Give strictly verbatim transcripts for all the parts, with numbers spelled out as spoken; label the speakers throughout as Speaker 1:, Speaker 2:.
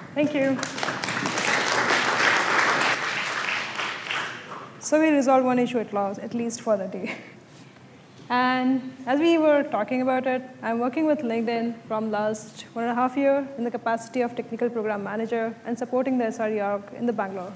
Speaker 1: Thank you. So we resolved one issue at last, at least for the day. And as we were talking about it, I'm working with LinkedIn from last one and a half year in the capacity of technical program manager and supporting the S R E org in the Bangalore.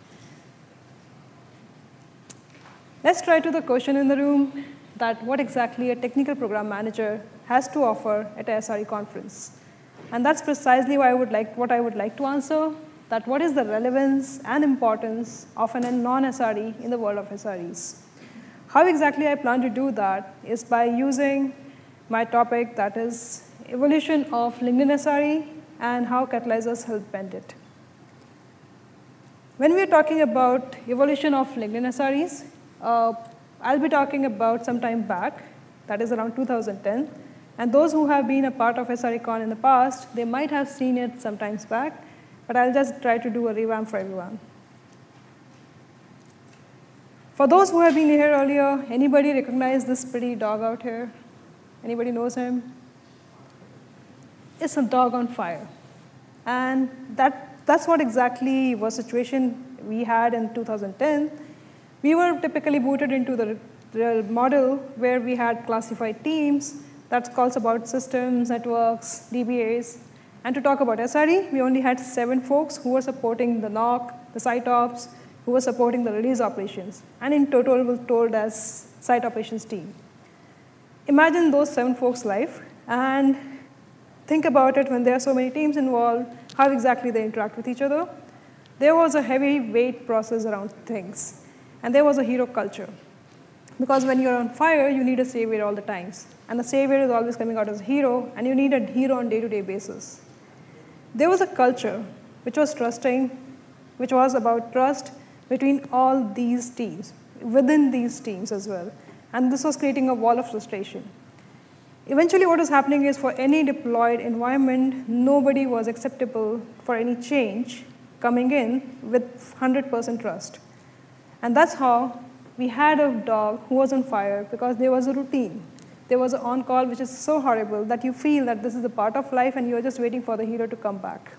Speaker 1: Let's try to the question in the room that what exactly a technical program manager has to offer at a S R E conference. And that's precisely why I would like, what I would like to answer, that what is the relevance and importance of a non-S R E in the world of S R Es. How exactly I plan to do that is by using my topic, that is evolution of LinkedIn S R E and how catalyzers help bend it. When we're talking about evolution of LinkedIn S R Es, uh, I'll be talking about some time back, that is around two thousand ten. And those who have been a part of SRECon in the past, they might have seen it some times back, but I'll just try to do a revamp for everyone. For those who have been here earlier, anybody recognize this pretty dog out here? Anybody knows him? It's a dog on fire. And that, that's what exactly was the situation we had in two thousand ten. We were typically booted into the, the model where we had classified teams that calls about systems, networks, D B As. And to talk about S R E, we only had seven folks who were supporting the N O C, the site ops, who were supporting the release operations. And in total, we were told as site operations team. Imagine those seven folks live, and think about it when there are so many teams involved, how exactly they interact with each other. There was a heavy weight process around things, and there was a hero culture. Because when you're on fire, you need a savior all the times. And the savior is always coming out as a hero, and you need a hero on a day-to-day basis. There was a culture which was trusting, which was about trust between all these teams, within these teams as well. And this was creating a wall of frustration. Eventually, what was happening is for any deployed environment, nobody was acceptable for any change coming in with one hundred percent trust. And that's how we had a dog who was on fire because there was a routine. There was an on-call which is so horrible that you feel that this is a part of life and you're just waiting for the hero to come back.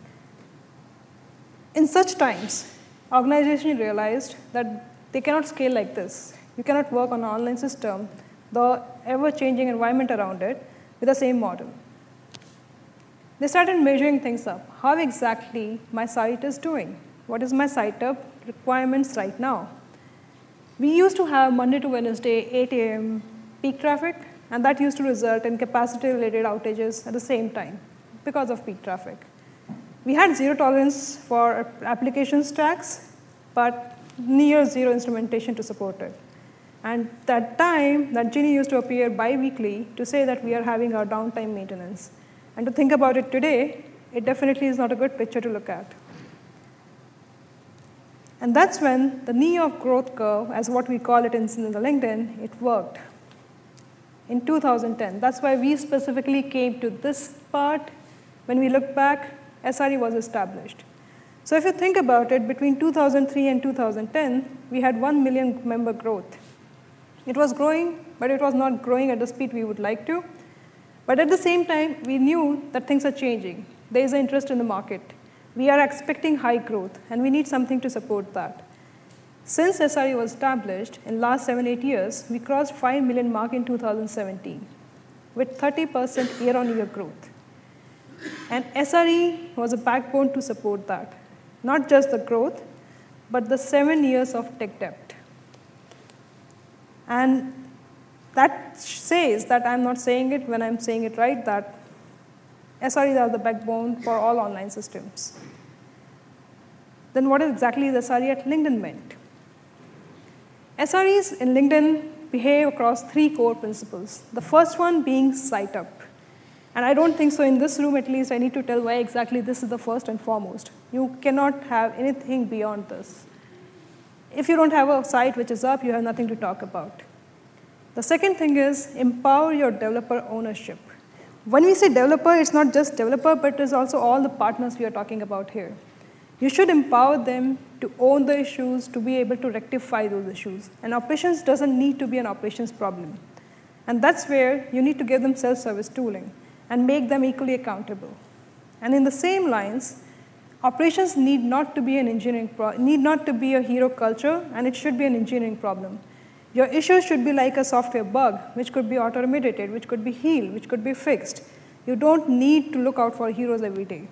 Speaker 1: In such times, organizations realized that they cannot scale like this. You cannot work on an online system, the ever-changing environment around it, with the same model. They started measuring things up. How exactly my site is doing? What is my site up requirements right now? We used to have Monday to Wednesday, eight A M peak traffic, and that used to result in capacity-related outages at the same time because of peak traffic. We had zero tolerance for application stacks, but near zero instrumentation to support it. And that time, that Genie used to appear bi-weekly to say that we are having our downtime maintenance. And to think about it today, it definitely is not a good picture to look at. And that's when the knee of growth curve, as what we call it in the LinkedIn, it worked. In two thousand ten, that's why we specifically came to this part. When we look back, S R E was established. So if you think about it, between two thousand three and two thousand ten, we had one million member growth. It was growing, but it was not growing at the speed we would like to. But at the same time, we knew that things are changing. There is an interest in the market. We are expecting high growth, and we need something to support that. Since S R E was established, in the last seven, eight years, we crossed five million mark in two thousand seventeen, with thirty percent year-on-year growth. And S R E was a backbone to support that. Not just the growth, but the seven years of tech debt. And that says that I'm not saying it when I'm saying it right, that S R Es are the backbone for all online systems. Then what exactly is S R E at LinkedIn meant? S R Es in LinkedIn behave across three core principles. The first one being site up. And I don't think so in this room, at least, I need to tell why exactly this is the first and foremost. You cannot have anything beyond this. If you don't have a site which is up, you have nothing to talk about. The second thing is empower your developer ownership. When we say developer, it's not just developer, but it's also all the partners we are talking about here. You should empower them to own the issues, to be able to rectify those issues. And operations doesn't need to be an operations problem. And that's where you need to give them self-service tooling and make them equally accountable. And in the same lines, Operations need not to be an engineering pro need not to be a hero culture, and it should be an engineering problem. Your issue should be like a software bug, which could be auto-remediated, which could be healed, which could be fixed. You don't need to look out for heroes every day.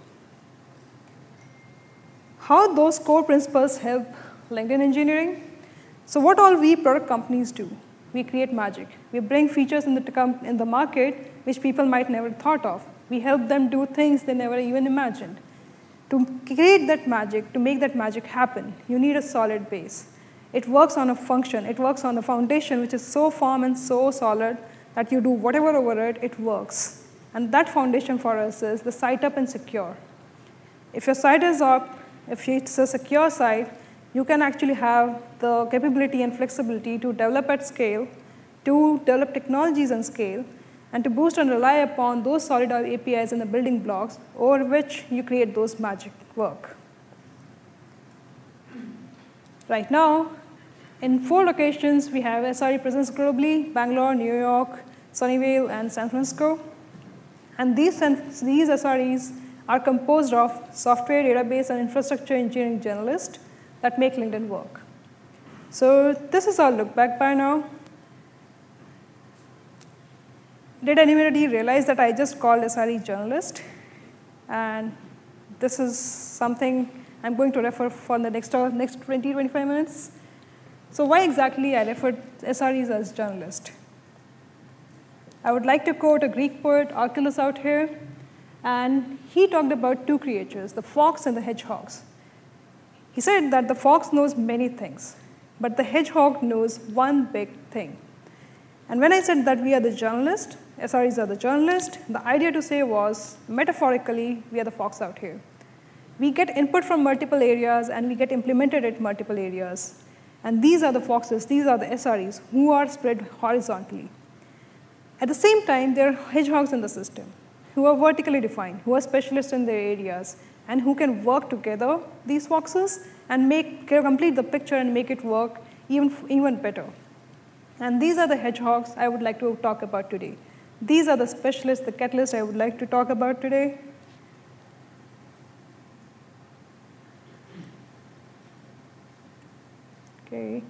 Speaker 1: How those core principles help LinkedIn engineering? So what all we product companies do? We create magic. We bring features in the, in the market which people might never thought of. We help them do things they never even imagined. To create that magic, to make that magic happen, you need a solid base. It works on a function. It works on a foundation which is so firm and so solid that you do whatever over it, it works. And that foundation for us is the site up and secure. If your site is up, if it's a secure site, you can actually have the capability and flexibility to develop at scale, to develop technologies on scale, and to boost and rely upon those solid A P Is and the building blocks over which you create those magic work. Right now, in four locations, we have S R E presence globally: Bangalore, New York, Sunnyvale, and San Francisco. And these, these S R Es are composed of software, database, and infrastructure engineering generalists that make LinkedIn work. So this is our look back by now. Did anybody realize that I just called S R E journalist? And this is something I'm going to refer for the next, next twenty, twenty-five minutes. So why exactly I referred S R Es as journalist? I would like to quote a Greek poet, Archilus, out here. And he talked about two creatures, the fox and the hedgehogs. He said that the fox knows many things, but the hedgehog knows one big thing. And when I said that we are the journalist, S R Es are the journalist, the idea to say was, metaphorically, we are the fox out here. We get input from multiple areas, and we get implemented at multiple areas. And these are the foxes, these are the S R Es, who are spread horizontally. At the same time, there are hedgehogs in the system, who are vertically defined, who are specialists in their areas, and who can work together, these foxes, and make, complete the picture and make it work even, even better. And these are the hedgehogs I would like to talk about today. These are the specialists, the catalysts I would like to talk about today. Okay.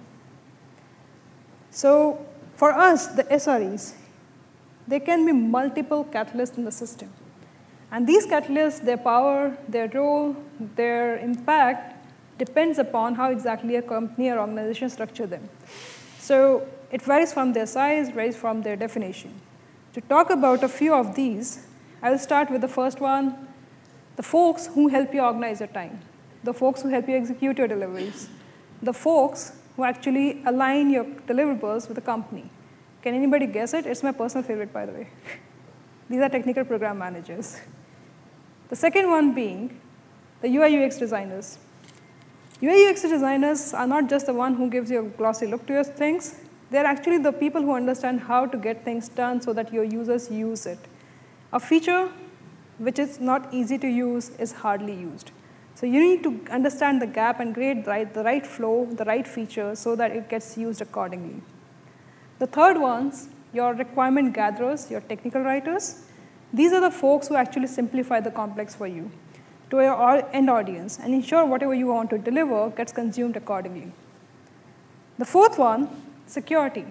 Speaker 1: So for us, the S R Es, there can be multiple catalysts in the system. And these catalysts, their power, their role, their impact depends upon how exactly a company or organization structure them. So it varies from their size, varies from their definition. To talk about a few of these, I will start with the first one, the folks who help you organize your time, the folks who help you execute your deliveries, the folks who actually align your deliverables with the company. Can anybody guess it? It's my personal favorite, by the way. These are technical program managers. The second one being the U I U X designers. U I U X designers are not just the one who gives you a glossy look to your things. They're actually the people who understand how to get things done so that your users use it. A feature which is not easy to use is hardly used. So you need to understand the gap and create the right, the right flow, the right feature, so that it gets used accordingly. The third ones, your requirement gatherers, your technical writers. These are the folks who actually simplify the complex for you to your end audience and ensure whatever you want to deliver gets consumed accordingly. The fourth one, security.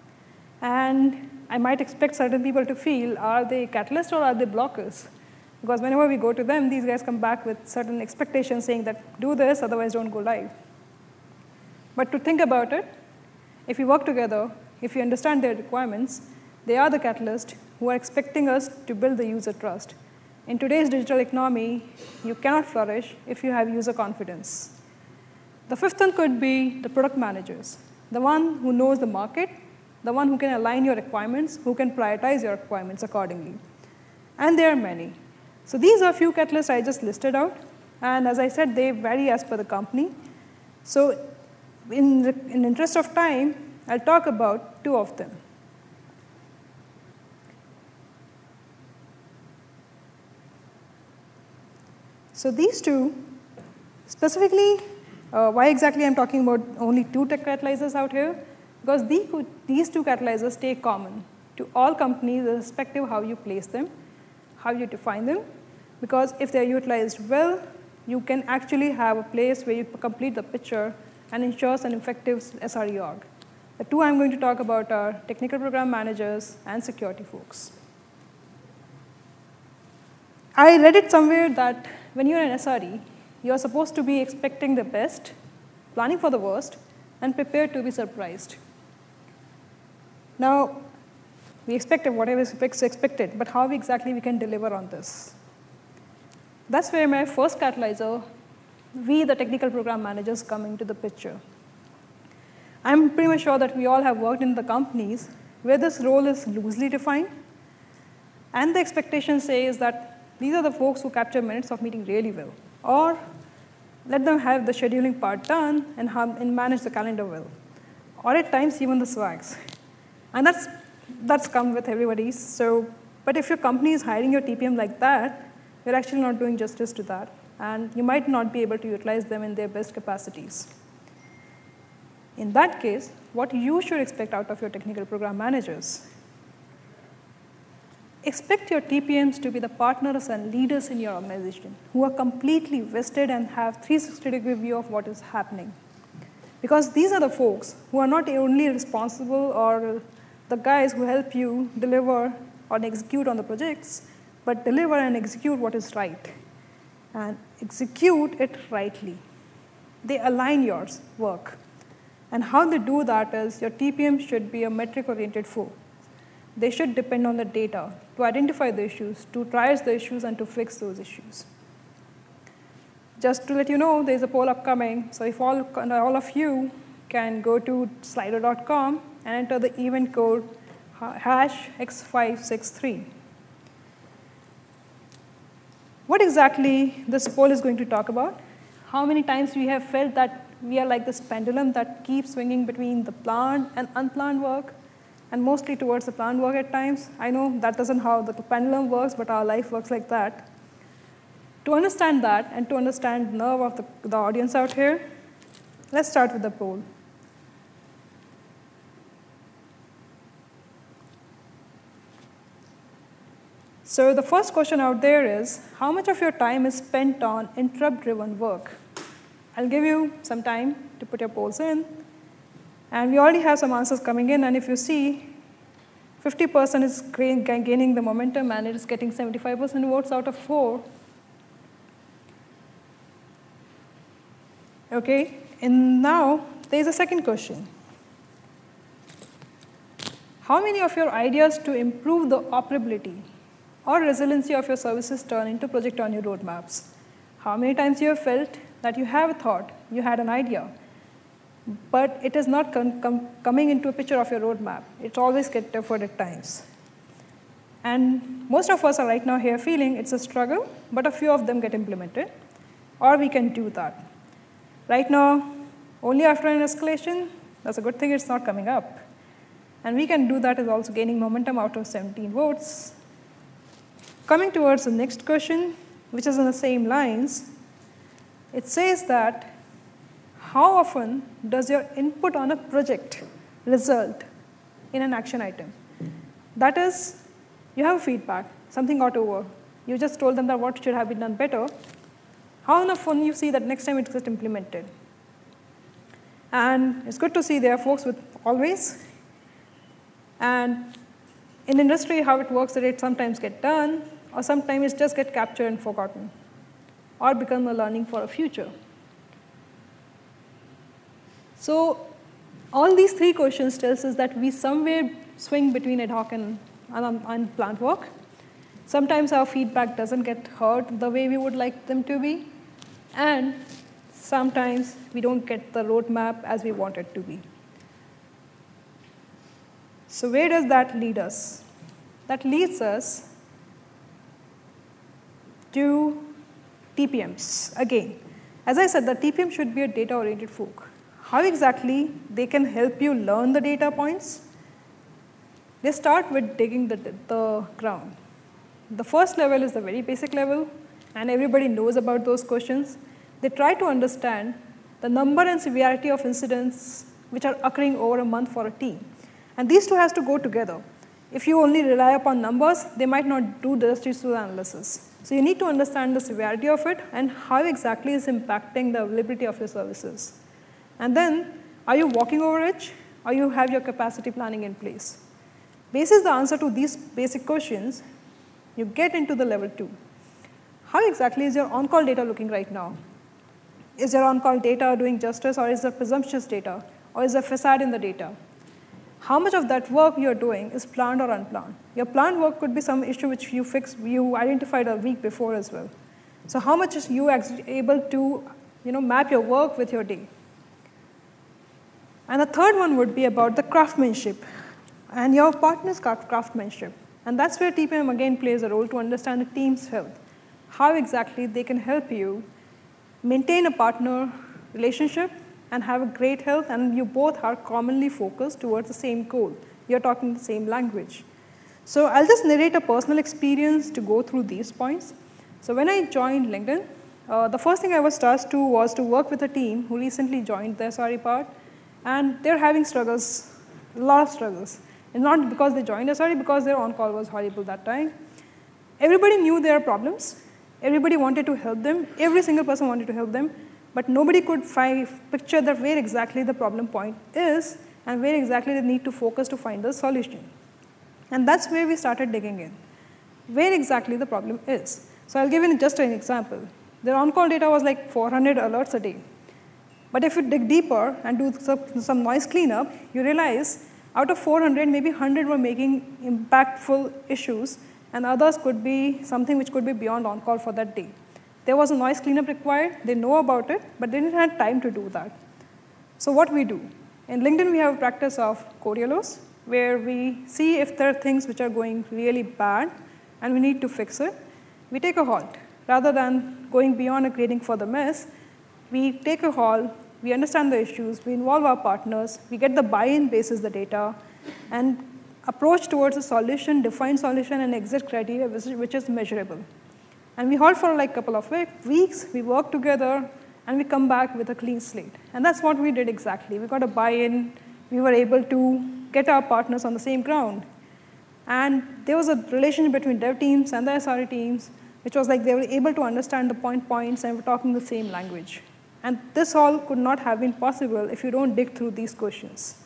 Speaker 1: And I might expect certain people to feel, are they catalysts or are they blockers? Because whenever we go to them, these guys come back with certain expectations saying that do this, otherwise don't go live. But to think about it, if we work together, if we understand their requirements, they are the catalyst who are expecting us to build the user trust. In today's digital economy, you cannot flourish if you have user confidence. The fifth one could be the product managers, the one who knows the market, the one who can align your requirements, who can prioritize your requirements accordingly. And there are many. So these are a few catalysts I just listed out. And as I said, they vary as per the company. So in the in interest of time, I'll talk about two of them. So these two, specifically, uh, why exactly I'm talking about only two tech catalyzers out here? Because these, these two catalyzers stay common to all companies, irrespective of how you place them, how you define them. Because if they're utilized well, you can actually have a place where you complete the picture and ensures an effective S R E org. The two I'm going to talk about are technical program managers and security folks. I read it somewhere that when you're an S R E, you're supposed to be expecting the best, planning for the worst, and prepared to be surprised. Now, we expected whatever is expected, but how exactly we can deliver on this? That's where my first catalyzer, we, the technical program managers, come into the picture. I'm pretty much sure that we all have worked in the companies where this role is loosely defined, and the expectation says that these are the folks who capture minutes of meeting really well, or let them have the scheduling part done and, have, and manage the calendar well, or at times even the swags. And that's, that's come with everybody. So, but if your company is hiring your T P M like that, you're actually not doing justice to that, and you might not be able to utilize them in their best capacities. In that case, what you should expect out of your technical program managers? Expect your T P Ms to be the partners and leaders in your organization who are completely vested and have three sixty degree view of what is happening. Because these are the folks who are not only responsible or the guys who help you deliver or execute on the projects, but deliver and execute what is right, and execute it rightly. They align your work. And how they do that is your T P M should be a metric-oriented folk. They should depend on the data to identify the issues, to triage the issues, and to fix those issues. Just to let you know, there's a poll upcoming. So if all, all of you can go to slido dot com and enter the event code hash X five six three. What exactly this poll is going to talk about? How many times we have felt that we are like this pendulum that keeps swinging between the planned and unplanned work, and mostly towards the planned work at times. I know that isn't how the pendulum works, but our life works like that. To understand that and to understand the nerve of the, the audience out here, let's start with the poll. So the first question out there is, how much of your time is spent on interrupt-driven work? I'll give you some time to put your polls in. And we already have some answers coming in. And if you see, fifty percent is gaining the momentum, and it is getting seventy-five percent votes out of four. OK, and now there's a second question. How many of your ideas to improve the operability or resiliency of your services turn into project on your roadmaps? How many times you have felt that you have a thought, you had an idea, but it is not com com coming into a picture of your roadmap? It always gets deferred at times. And most of us are right now here feeling it's a struggle, but a few of them get implemented, or we can do that. Right now, only after an escalation, that's a good thing it's not coming up. And we can do that is also gaining momentum out of seventeen votes. Coming towards the next question, which is on the same lines, it says that how often does your input on a project result in an action item? That is, you have feedback, something got over. You just told them that what should have been done better. How often you see that next time it gets implemented? And it's good to see there are folks with always. And in industry, how it works is it sometimes get done, or sometimes it just get captured and forgotten, or become a learning for a future. So all these three questions tells us that we somewhere swing between ad hoc and unplanned work. Sometimes our feedback doesn't get heard the way we would like them to be, and sometimes we don't get the roadmap as we want it to be. So where does that lead us? That leads us to T P Ms. Again, as I said, the T P M should be a data-oriented folk. How exactly they can help you learn the data points? They start with digging the, the ground. The first level is the very basic level, and everybody knows about those questions. They try to understand the number and severity of incidents which are occurring over a month for a team. And these two has to go together. If you only rely upon numbers, they might not do justice to the analysis. So you need to understand the severity of it and how exactly it's impacting the availability of your services. And then, are you walking over it, or you have your capacity planning in place? Basis the answer to these basic questions, you get into the level two. How exactly is your on-call data looking right now? Is your on-call data doing justice, or is there presumptuous data, or is there facade in the data? How much of that work you're doing is planned or unplanned? Your planned work could be some issue which you fixed, you identified a week before as well. So how much is you able to you know, map your work with your day? And the third one would be about the craftsmanship and your partner's craftsmanship. And that's where T P M again plays a role to understand the team's health. How exactly they can help you maintain a partner relationship and have a great health, and you both are commonly focused towards the same goal. You're talking the same language. So I'll just narrate a personal experience to go through these points. So when I joined LinkedIn, uh, the first thing I was tasked to was to work with a team who recently joined the S R E part, and they're having struggles, a lot of struggles. And not because they joined S R E, because their on-call was horrible that time. Everybody knew their problems. Everybody wanted to help them. Every single person wanted to help them. But nobody could find, picture that where exactly the problem point is and where exactly they need to focus to find the solution. And that's where we started digging in, where exactly the problem is. So I'll give you just an example. Their on-call data was like four hundred alerts a day. But if you dig deeper and do some noise cleanup, you realize out of four hundred, maybe one hundred were making impactful issues, and others could be something which could be beyond on-call for that day. There was a noise cleanup required. They know about it, but they didn't have time to do that. So what we do? In LinkedIn, we have a practice of code yellows, where we see if there are things which are going really bad, and we need to fix it. We take a halt. Rather than going beyond and creating further mess, we take a halt, we understand the issues, we involve our partners, we get the buy-in basis the data, and approach towards a solution, define solution, and exit criteria, which is measurable. And we halt for like a couple of weeks, we work together, and we come back with a clean slate. And that's what we did exactly. We got a buy-in, we were able to get our partners on the same ground. And there was a relation between dev teams and the S R E teams, which was like they were able to understand the point points and were talking the same language. And this all could not have been possible if you don't dig through these questions.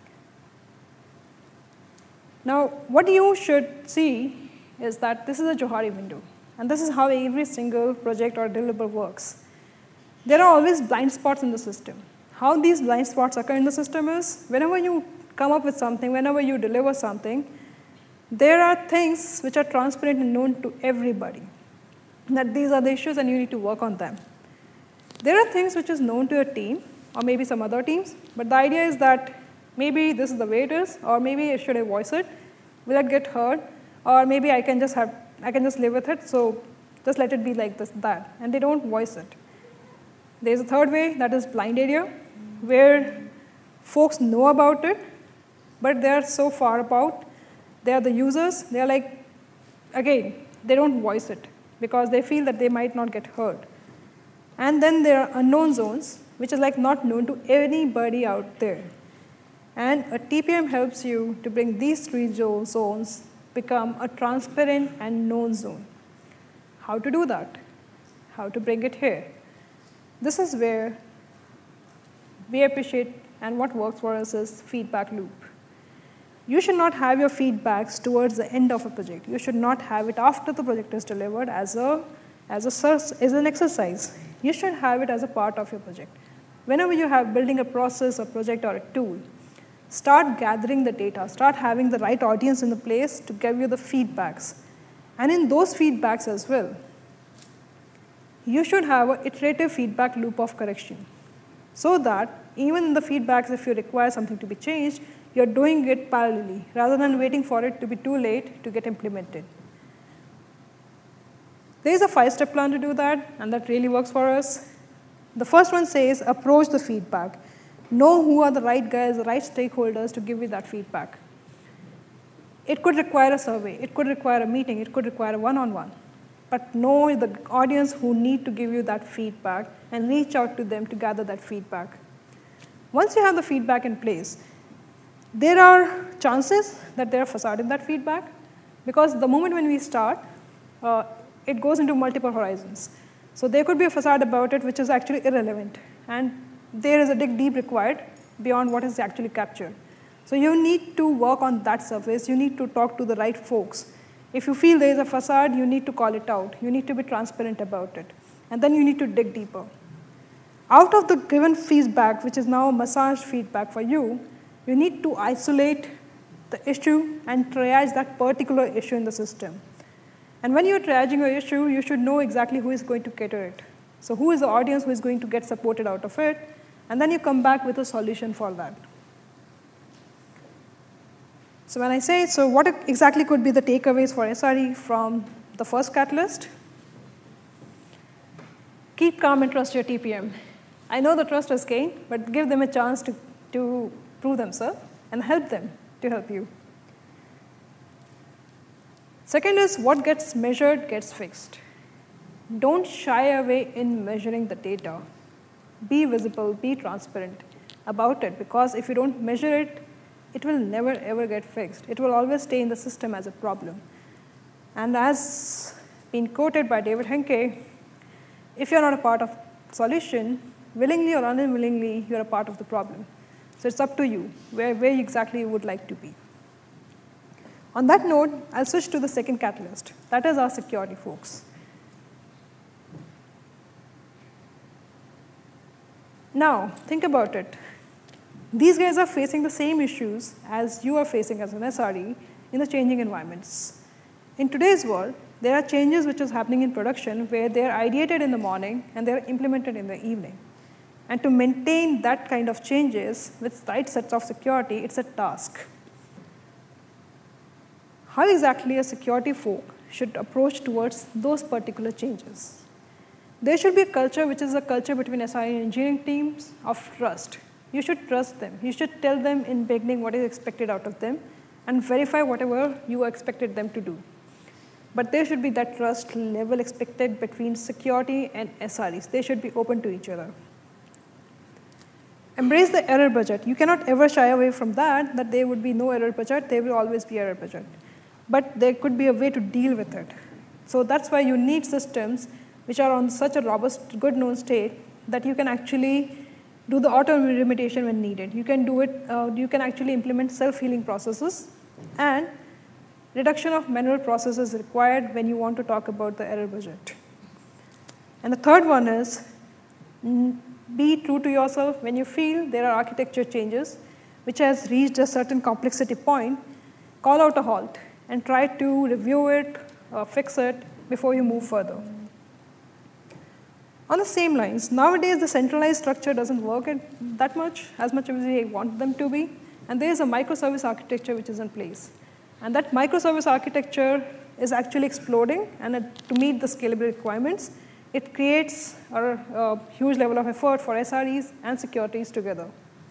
Speaker 1: Now, what you should see is that this is a Johari window. And this is how every single project or deliverable works. There are always blind spots in the system. How these blind spots occur in the system is, whenever you come up with something, whenever you deliver something, there are things which are transparent and known to everybody, that these are the issues and you need to work on them. There are things which is known to a team, or maybe some other teams, but the idea is that maybe this is the way it is, or maybe should I voice it? Will it get heard? Or maybe I can just have I can just live with it, so just let it be like this, that, and they don't voice it. There's a third way, that is blind area, where folks know about it, but they're so far apart. They are the users, they're like, again, they don't voice it, because they feel that they might not get heard. And then there are unknown zones, which is like not known to anybody out there. And a T P M helps you to bring these three zones become a transparent and known zone. How to do that? How to bring it here? This is where we appreciate, and what works for us is feedback loop. You should not have your feedbacks towards the end of a project. You should not have it after the project is delivered as, a, as, a, as an exercise. You should have it as a part of your project. Whenever you have building a process, a project, or a tool, start gathering the data, start having the right audience in the place to give you the feedbacks. And in those feedbacks as well, you should have an iterative feedback loop of correction, so that even in the feedbacks, if you require something to be changed, you're doing it parallelly, rather than waiting for it to be too late to get implemented. There is a five-step plan to do that, and that really works for us. The first one says, approach the feedback. Know who are the right guys, the right stakeholders to give you that feedback. It could require a survey, it could require a meeting, it could require a one-on-one. But know the audience who need to give you that feedback and reach out to them to gather that feedback. Once you have the feedback in place, There are chances that there are facade in that feedback, because the moment when we start, uh, it goes into multiple horizons. So there could be a facade about it which is actually irrelevant, and there is a dig deep required beyond what is actually captured. So you need to work on that surface. You need to talk to the right folks. If you feel there is a facade, you need to call it out. You need to be transparent about it. And then you need to dig deeper. Out of the given feedback, which is now massage feedback for you, you need to isolate the issue and triage that particular issue in the system. And when you're triaging an issue, you should know exactly who is going to cater it. So who is the audience who is going to get supported out of it? And then you come back with a solution for that. So when I say, so what exactly could be the takeaways for S R E from the first catalyst? Keep calm and trust your T P M. I know the trust was gained, but give them a chance to, to prove themselves and help them to help you. Second is, what gets measured gets fixed. Don't shy away in measuring the data. Be visible, be transparent about it, because if you don't measure it, it will never ever get fixed. It will always stay in the system as a problem. And as been quoted by David Henke, if you're not a part of the solution, willingly or unwillingly, you're a part of the problem. So it's up to you where, where exactly you would like to be. On that note, I'll switch to the second catalyst. That is our security folks. Now, think about it. These guys are facing the same issues as you are facing as an S R E in the changing environments. In today's world, there are changes which is happening in production where they are ideated in the morning and they are implemented in the evening. And to maintain that kind of changes with right sets of security, it's a task. How exactly a security folk should approach towards those particular changes? There should be a culture which is a culture between S R E and engineering teams of trust. You should trust them. You should tell them in beginning what is expected out of them and verify whatever you expected them to do. But there should be that trust level expected between security and S R Es. They should be open to each other. Embrace the error budget. You cannot ever shy away from that, that there would be no error budget. There will always be error budget. But there could be a way to deal with it. So that's why you need systems which are on such a robust, good known state that you can actually do the auto remediation when needed. You can do it, uh, you can actually implement self-healing processes, and reduction of manual processes required when you want to talk about the error budget. And the third one is, mm, be true to yourself. When you feel there are architecture changes which has reached a certain complexity point, call out a halt and try to review it, uh, fix it before you move further. On the same lines, nowadays the centralized structure doesn't work that much, as much as we want them to be, and there is a microservice architecture which is in place. And that microservice architecture is actually exploding, and it, to meet the scalability requirements, it creates a, a huge level of effort for S R Es and securities together.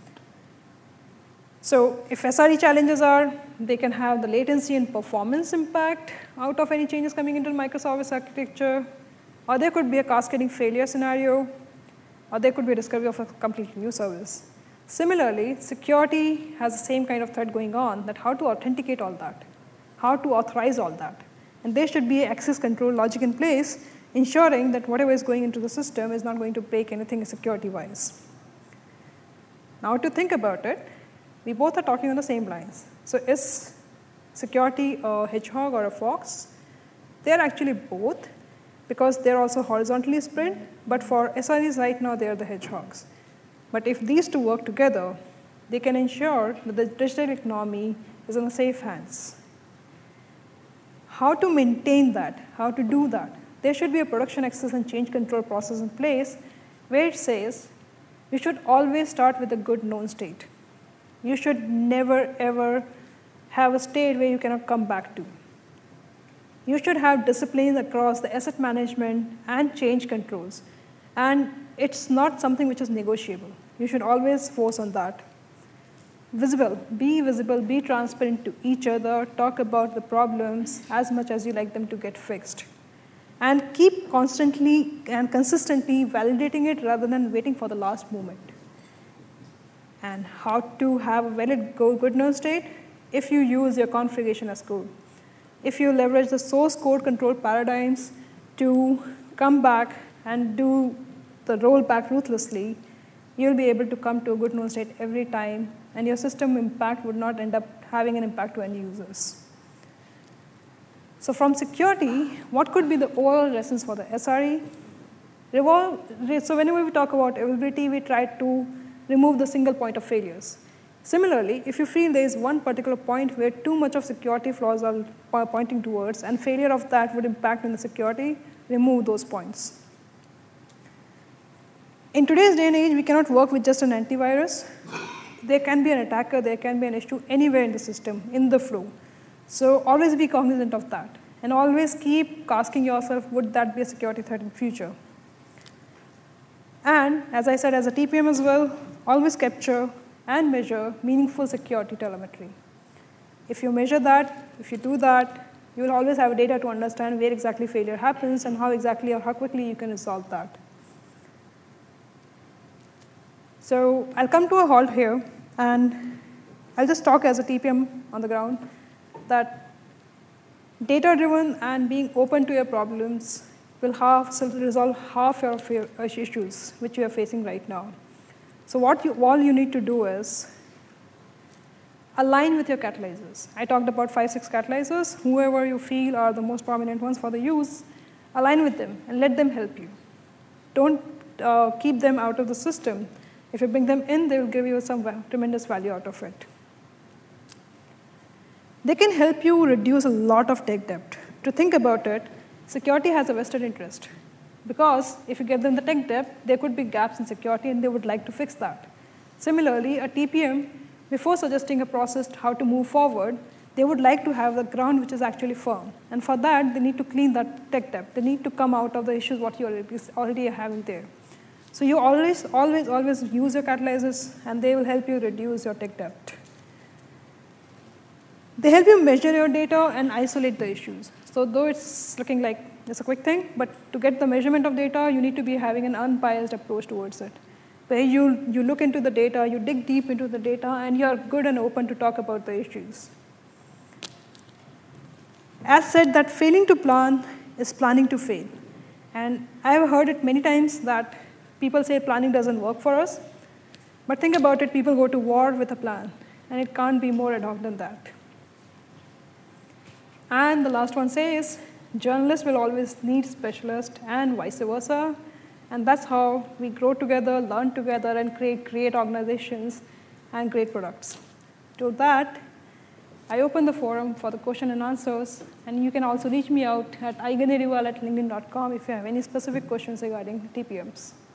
Speaker 1: So if S R E challenges are, they can have the latency and performance impact out of any changes coming into the microservice architecture, or there could be a cascading failure scenario, or there could be a discovery of a completely new service. Similarly, security has the same kind of threat going on, that how to authenticate all that, how to authorize all that. And there should be access control logic in place, ensuring that whatever is going into the system is not going to break anything security-wise. Now to think about it, we both are talking on the same lines. So is security a hedgehog or a fox? They're actually both, because they're also horizontally spread, but for S R Es right now, they're the hedgehogs. But if these two work together, they can ensure that the digital economy is in safe hands. How to maintain that, how to do that? There should be a production access and change control process in place where it says you should always start with a good known state. You should never, ever have a state where you cannot come back to. You should have disciplines across the asset management and change controls. And it's not something which is negotiable. You should always force on that. Visible, be visible, be transparent to each other, talk about the problems as much as you like them to get fixed. And keep constantly and consistently validating it rather than waiting for the last moment. And how to have a valid good null state? If you use your configuration as code. If you leverage the source code control paradigms to come back and do the rollback ruthlessly, you'll be able to come to a good null state every time, and your system impact would not end up having an impact to end users. So from security, what could be the overall lessons for the S R E? Revolve, so whenever we talk about availability, we try to remove the single point of failures. Similarly, if you feel there is one particular point where too much of security flaws are pointing towards, and failure of that would impact on the security, remove those points. In today's day and age, we cannot work with just an antivirus. There can be an attacker, there can be an issue anywhere in the system, in the flow. So always be cognizant of that. And always keep asking yourself, would that be a security threat in future? And as I said, as a T P M as well, always capture and measure meaningful security telemetry. If you measure that, if you do that, you will always have data to understand where exactly failure happens and how exactly or how quickly you can resolve that. So I'll come to a halt here, and I'll just talk as a T P M on the ground that data-driven and being open to your problems will half, so resolve half of your issues which you are facing right now. So what you, all you need to do is align with your catalyzers. I talked about five, six catalyzers. Whoever you feel are the most prominent ones for the use, align with them and let them help you. Don't uh, keep them out of the system. If you bring them in, they will give you some tremendous value out of it. They can help you reduce a lot of tech debt. To think about it, security has a vested interest. Because if you give them the tech debt, there could be gaps in security, and they would like to fix that. Similarly, a T P M, before suggesting a process how to move forward, they would like to have the ground which is actually firm. And for that, they need to clean that tech debt. They need to come out of the issues what you already, already having there. So you always, always, always use your catalyzers, and they will help you reduce your tech debt. They help you measure your data and isolate the issues. So though it's looking like it's a quick thing, but to get the measurement of data, you need to be having an unbiased approach towards it, where you, you look into the data, you dig deep into the data, and you're good and open to talk about the issues. As said, that failing to plan is planning to fail. And I've heard it many times that people say planning doesn't work for us. But think about it, people go to war with a plan, and it can't be more ad hoc than that. And the last one says, journalists will always need specialists and vice versa. And that's how we grow together, learn together, and create great organizations and great products. To that, I open the forum for the question and answers. And you can also reach me out at aiganerival at linkedin dot com if you have any specific questions regarding T P Ms.